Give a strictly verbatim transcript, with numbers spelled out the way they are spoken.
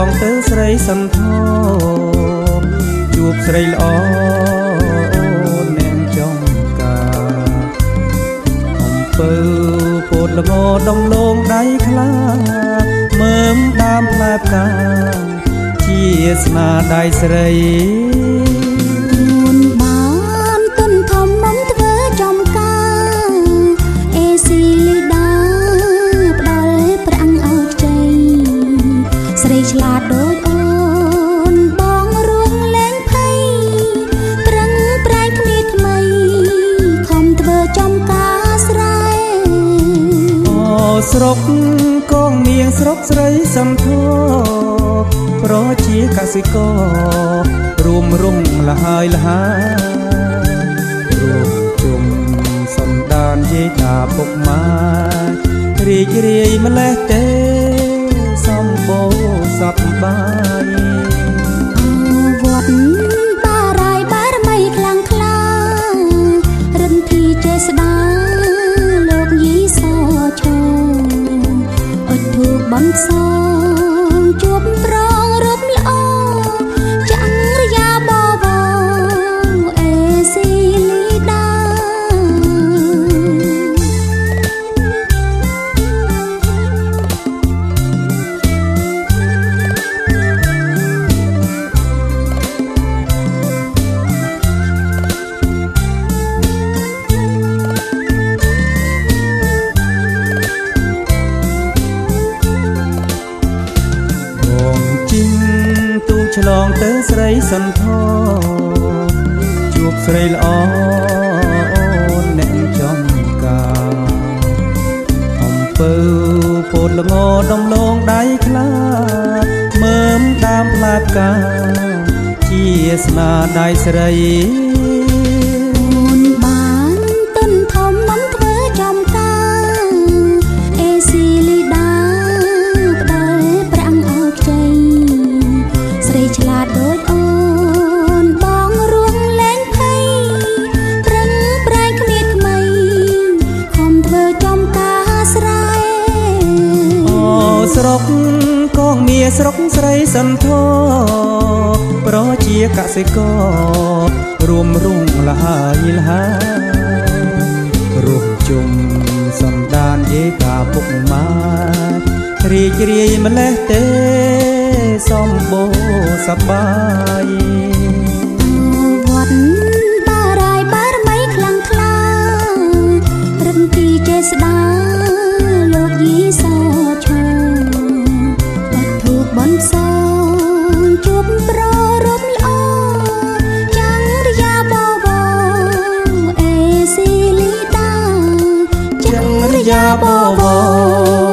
ទៅស្រីសន្ធោជួបស្រីល្អអ្នកចំការអំពើពោតល្ងដំឡងដៃខ្លាមើមដើមផ្លែផ្កាជាស្នាដៃស្រីបានទុនធំមុំធ្វើចំការអេស៊ីលីដាផ្ដល់ប្រាំងឲ្យខ្ចីស្រីឆ្លាតដូចអូនបងរួងលែងភ័យប្រឹងប្រែងគ្នាថ្មីខំធ្វើចំការស្រែអូស្រុកកងនាងស្រុកស្រីសំធោប្រជាកសិកររួមរុងលហើយលហើយរួមជុំសំដានយាយតាពុកម៉ែរីករាយម្លេះទេសម្បូរសប្បាយវត្តបារាយបារមីខ្លាំងខ្លារិនធីចេស្តាលោកយីសឈោអុជធូបបន់សងជួបប្រងរំល្អចង្រយាបវអេស៊ីលីដាឆ្លងទៅស្រីសន្ធោជួបស្រីល្អអូនអ្នកចំការអំពើពោតល្ងដំឡងដៃខ្លាមើមដើមផ្លែផ្កាជាស្នាដៃស្រីបានទុនធំមុំធ្វើចំការអេស៊ីលីដាផ្ដល់ប្រាំងឲ្យខ្ចីស្រីឆ្លាតដូចអូនបងរួងលែងភ័យប្រឹងប្រែងគ្នាថ្មីខំធ្វើចំការស្រែអូស្រុកកងមាស្រុកស្រីសន្ធោប្រជាកសិកររួមរុងលហើយលហើយរួមជុំសំដានយាយតាពុកម៉ែរីករាយម្លេះទេសម្បូរសប្បាយវត្តបារាយបារមីខ្លាំងខ្លារិនទីចេស្តាលោកយីសឈោអុជធូបបន់សងជួបប្ររំល្អចង្រយាបវអេស៊ីលីដាចង្រយាបវ